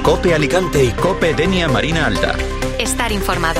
COPE Alicante y COPE Denia Marina Alta. Estar informado.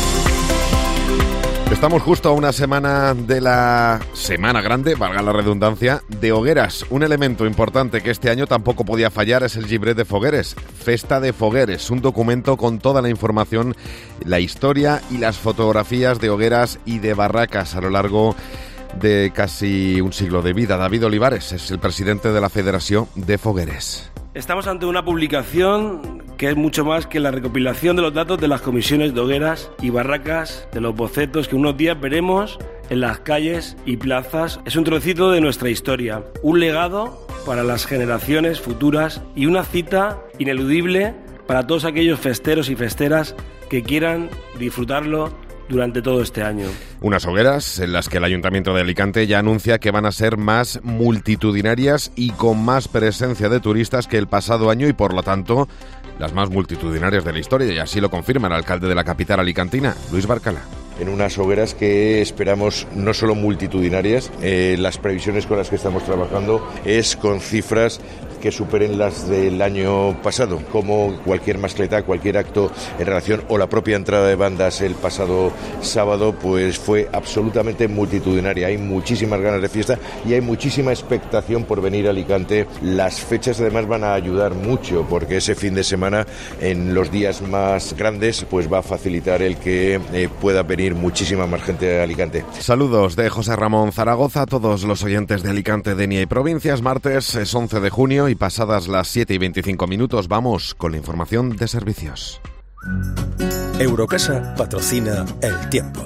Estamos justo a una semana de la Semana Grande, valga la redundancia, de Hogueras. Un elemento importante que este año tampoco podía fallar es el Llibret de Fogueres, Festa de Fogueres, un documento con toda la información, la historia y las fotografías de hogueras y de barracas a lo largo de casi un siglo de vida. David Olivares es el presidente de la Federación de Fogueres. Estamos ante una publicación que es mucho más que la recopilación de los datos de las comisiones de hogueras y barracas, de los bocetos que unos días veremos en las calles y plazas. Es un trocito de nuestra historia, un legado para las generaciones futuras y una cita ineludible para todos aquellos festeros y festeras que quieran disfrutarlo durante todo este año. Unas hogueras en las que el Ayuntamiento de Alicante ya anuncia que van a ser más multitudinarias y con más presencia de turistas que el pasado año y por lo tanto las más multitudinarias de la historia, y así lo confirma el alcalde de la capital alicantina, Luis Barcala. En unas hogueras que esperamos no solo multitudinarias, las previsiones con las que estamos trabajando es con cifras que superen las del año pasado, como cualquier mascleta, cualquier acto en relación o la propia entrada de bandas el pasado sábado, pues fue absolutamente multitudinaria. Hay muchísimas ganas de fiesta y hay muchísima expectación por venir a Alicante. Las fechas además van a ayudar mucho porque ese fin de semana, en los días más grandes, pues va a facilitar el que pueda venir muchísima más gente a Alicante. Saludos de José Ramón Zaragoza a todos los oyentes de Alicante, Denia y provincias. Martes es 11 de junio y pasadas las 7:25 vamos con la información de servicios. Eurocasa patrocina el tiempo.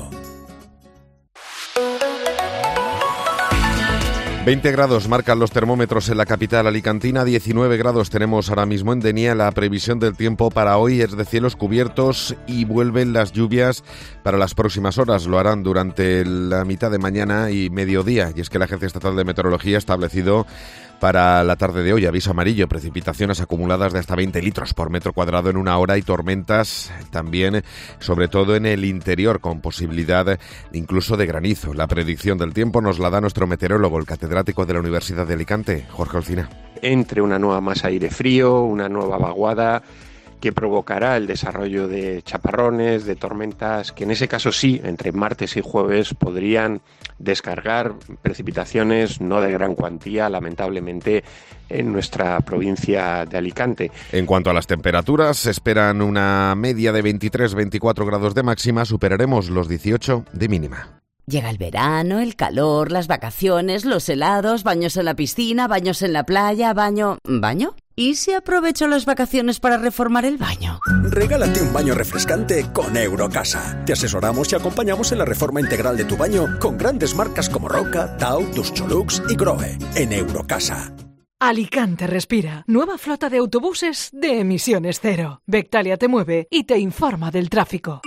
20 grados marcan los termómetros en la capital alicantina, 19 grados tenemos ahora mismo en Denia. La previsión del tiempo para hoy es de cielos cubiertos y vuelven las lluvias para las próximas horas. Lo harán durante la mitad de mañana y mediodía. Y es que la Agencia Estatal de Meteorología ha establecido para la tarde de hoy aviso amarillo, precipitaciones acumuladas de hasta 20 litros por metro cuadrado en una hora y tormentas también, sobre todo en el interior, con posibilidad incluso de granizo. La predicción del tiempo nos la da nuestro meteorólogo, el catedrático de la Universidad de Alicante, Jorge Olcina. Entre una nueva masa de aire frío, una nueva vaguada que provocará el desarrollo de chaparrones, de tormentas, que en ese caso sí, entre martes y jueves podrían descargar precipitaciones no de gran cuantía, lamentablemente, en nuestra provincia de Alicante. En cuanto a las temperaturas, se esperan una media de 23-24 grados de máxima, superaremos los 18 de mínima. Llega el verano, el calor, las vacaciones, los helados, baños en la piscina, baños en la playa, ¿Baño? ¿Y si aprovecho las vacaciones para reformar el baño? Regálate un baño refrescante con Eurocasa. Te asesoramos y acompañamos en la reforma integral de tu baño con grandes marcas como Roca, Tau, Duscholux y Grohe. En Eurocasa. Alicante respira. Nueva flota de autobuses de emisiones cero. Vectalia te mueve y te informa del tráfico.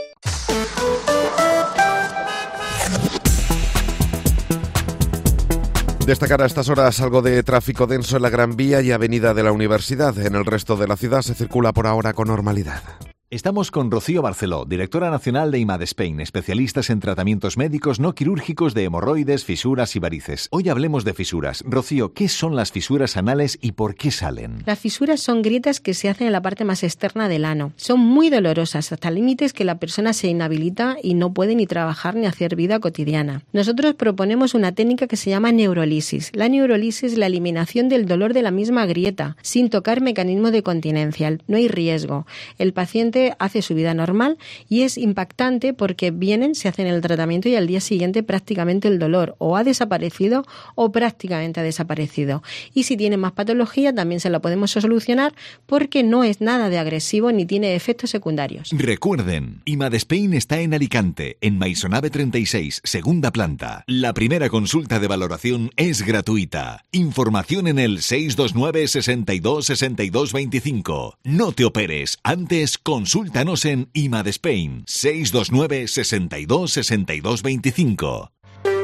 Destacar a estas horas algo de tráfico denso en la Gran Vía y Avenida de la Universidad. En el resto de la ciudad se circula por ahora con normalidad. Estamos con Rocío Barceló, directora nacional de IMADSpain, especialistas en tratamientos médicos no quirúrgicos de hemorroides, fisuras y varices. Hoy hablemos de fisuras. Rocío, ¿qué son las fisuras anales y por qué salen? Las fisuras son grietas que se hacen en la parte más externa del ano. Son muy dolorosas, hasta límites que la persona se inhabilita y no puede ni trabajar ni hacer vida cotidiana. Nosotros proponemos una técnica que se llama neurolisis. La neurolisis es la eliminación del dolor de la misma grieta, sin tocar mecanismo de continencia. No hay riesgo. El paciente hace su vida normal y es impactante porque vienen, se hacen el tratamiento y al día siguiente prácticamente el dolor o ha desaparecido o prácticamente ha desaparecido. Y si tiene más patología también se la podemos solucionar porque no es nada de agresivo ni tiene efectos secundarios. Recuerden, IMADSpain está en Alicante, en Maisonave 36, segunda planta. La primera consulta de valoración es gratuita. Información en el 629 62 62 25. No te operes, antes consúltanos en IMADSpain 629 62 62 25.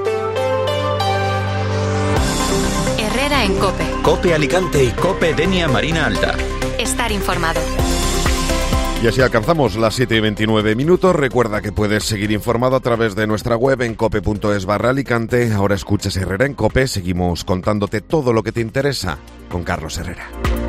Herrera en COPE. COPE Alicante y COPE Denia Marina Alta. Estar informado. Y así alcanzamos las 7:29. Recuerda que puedes seguir informado a través de nuestra web en cope.es/Alicante. Ahora escuchas Herrera en COPE. Seguimos contándote todo lo que te interesa con Carlos Herrera.